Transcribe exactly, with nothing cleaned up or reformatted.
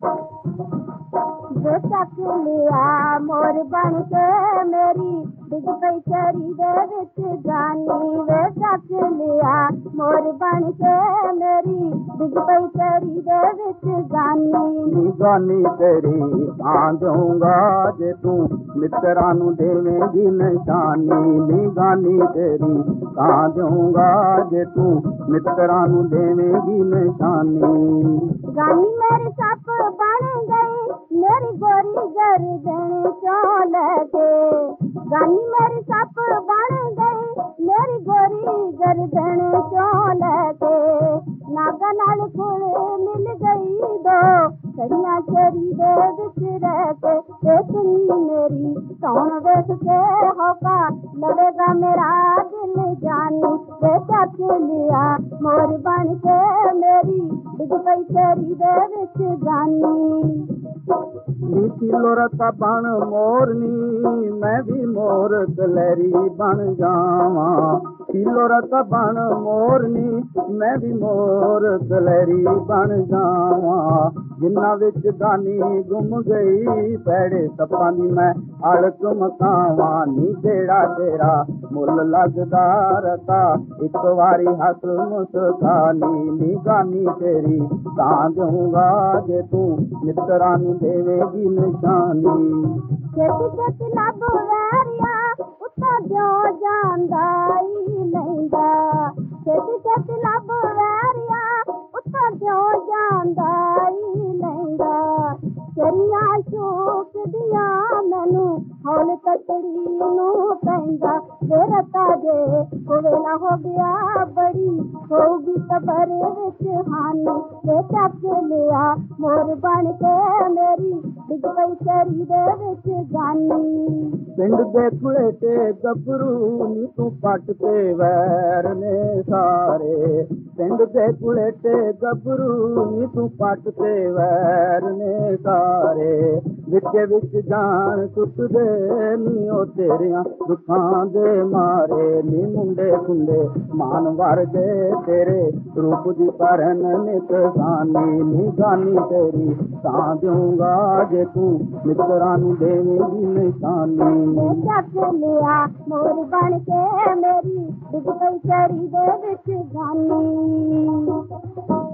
ਵੇ ਚੱਕ ਲਿਆ ਮੋਰ ਬਣ ਕੇ ਮੇਰੀ ਡਿੱਗ ਪਈ ਚਰੀ ਦੇ ਵਿੱਚ ਜਾਨੀ। ਵੇ ਚੱਕ ਲਿਆ ਮੋਰ ਬਣ ਕੇ ਮੇਰੀ ਡਿੱਗ ਪਈ ਚਰੀ ਦੇ ਵਿੱਚ ਜਾਨੀ। ਨਿਗਾਨੀ ਤੇਰੀ ਤਾਂ ਦਊਂਗਾ ਜੇ ਤੂੰ ਮਿੱਤਰਾਂ ਨੂੰ ਦੇਵੇਂਗੀ ਨਿਸ਼ਾਨੀ। ਨਿਗਾਨੀ ਤੇਰੀ ਤਾਂ ਦਊਂਗਾ ਜੇ ਤੂੰ ਮਿੱਤਰਾਂ ਨੂੰ ਦੇਵੇਂਗੀ ਨਿਸ਼ਾਨੀ। ਗਾਨੀ ਮੇਰੀ ਸੱਪ ਬਣ ਗਈ ਮੇਰੀ ਗੋਰੀ ਗਰਦਨ ਚੋਂ ਲੈ ਕੇ। ਗਾਨੀ ਮੇਰੀ ਸੱਪ ਬਣ ਗਈ ਮੇਰੀ ਗੋਰੀ ਗਰਦਨ ਚੋਂ ਲੈ ਕੇ। ਨਾਗਾ ਨਾਲ ਕੁਲ ਮਿਲ ਗਈ ਦੋ ਸੜੀਆਂ ਚਰੀ ਦੇ ਵਿੱਚ ਰਹਿ ਕੇ। ਦੇਖਨੀ ਮੇਰੀ ਸੌਣ ਵੇਖ ਕੇ ਹੋਕਾ ਲਵੇਗਾ ਮੇਰਾ ਦਿਲ ਜਾਨੀ। ਵੇ ਚੱਕ ਲਿਆ ਮੋਰ ਬਣ ਕੇ ਮੇਰੀ ਡਿੱਗ ਪਈ ਚਰੀ ਦੇ ਵਿੱਚ ਜਾਨੀ। ਨੀ ਸੀਲੋ ਰਤਾ ਬਣ ਮੋਰਨੀ ਮੈਂ ਵੀ ਮੋਰ ਕਲੈਰੀ ਬਣ ਜਾਵਾਂ। ਸੀਲੋ ਰਤਾ ਬਣ ਮੋਰਨੀ ਮੈਂ ਵੀ ਮੋਰ ਕਲੈਰੀ ਬਣ ਜਾਵਾਂ। ਜਿੰਨਾਂ ਵਿੱਚ ਗਾਨੀ ਗੁੰਮ ਗਈ ਭੈੜੇ ਸੱਪਾਂ ਦੀ ਮੈਂ ਅੜਕ ਮਕਾਵਾਂ। ਨੀ ਜਿਹੜਾ ਤੇਰਾ ਮੁੱਲ ਲੱਗਦਾ ਰਤਾ ਇੱਕ ਵਾਰੀ ਹੱਸ ਮੁਸਕਾਨੀ। ਨੀ ਗਾਨੀ ਤੇਰੀ ਤਾਂ ਦਊਂਗਾ ਜੇ ਤੂੰ ਮਿੱਤਰਾਂ ਨੂੰ ਦੇਵੇਗੀ ਨਿਸ਼ਾਨੀ। ਛੇਤੀ ਛੇਤੀ ਲੱਭ ਵੈਰੀਆ ਉੱਤੋਂ ਜਿਉਂ ਜਾਂਦਾ ਈ ਲੈਂਦਾ। ਛੇਤੀ ਛੇਤੀ ਲੱਭ ਵੈਰੀਆ ਉੱਤੋਂ ਜਿਉਂ ਜਾਂਦਾ ਈ ਲੈਂਦਾ। ਚਰੀਆਂ ਚੂਕਦੀਆਂ ਮੈਨੂੰ ਹੌਲ ਤਤੜੀ ਨੂੰ ਪੈਂਦਾ। ਵੇ ਰਤਾ ਜੇ ਕੋਵੇਲਾ ਹੋ ਗਿਆ ਬੜੀ ਹੋਊਗੀ ਕਬਰ ਵਿੱਚ ਹਾਨੀ। ਵੇ ਚੱਕ ਲਿਆ ਮੋਰ ਬਣ ਕੇ ਮੇਰੀ ਡਿੱਗ ਪਈ ਚਰੀ ਦੇ ਵਿੱਚ ਜਾਨੀ। ਪਿੰਡ ਦੇ ਖੁਲੇ ਤੇ ਗੱਭਰੂ ਨੀ ਤੂੰ ਪੱਟ ਤੇ ਵੈਰ ਨੇ ਸਾਰੇ। ਪਿੰਡ ਦੇ ਖੁਲੇ ਤੇ ਗੱਭਰੂ ਨੀ ਤੂੰ ਪੱਟ ਤੇ ਵੈਰ ਨੇ ਸਾਰੇ। ਵਿੱਚੇ ਵਿੱਚ ਜਾਨ ਸੁੱਟਦੇ ਨੀ ਉਹ ਤੇਰੀਆਂ ਦੁੱਖਾਂ ਦੇ ਮਾਰੇ। ਨੀ ਮੁੰਡੇ ਖੁੰਡੇ ਮਾਨ ਵਰਗੇ ਤੇਰੇ ਰੂਪ ਦੀ ਭਰਨ ਨਿਤਸਾਨੀ। ਨੀ ਗਾਨੀ ਤੇਰੀ ਤਾਂ ਦਊਂਗਾ ਜੇ ਤੂੰ ਮਿੱਤਰਾਂ ਨੂੰ ਦੇਵੇਂਗੀ ਨਿਸ਼ਾਨੀ। ਵੇ ਚੱਕ ਲਿਆ ਮੋਰ ਬਣ ਕੇ ਮੇਰੀ ਡਿੱਗ ਪਈ ਚਰੀ ਦੇ ਵਿੱਚ ਜਾਨੀ।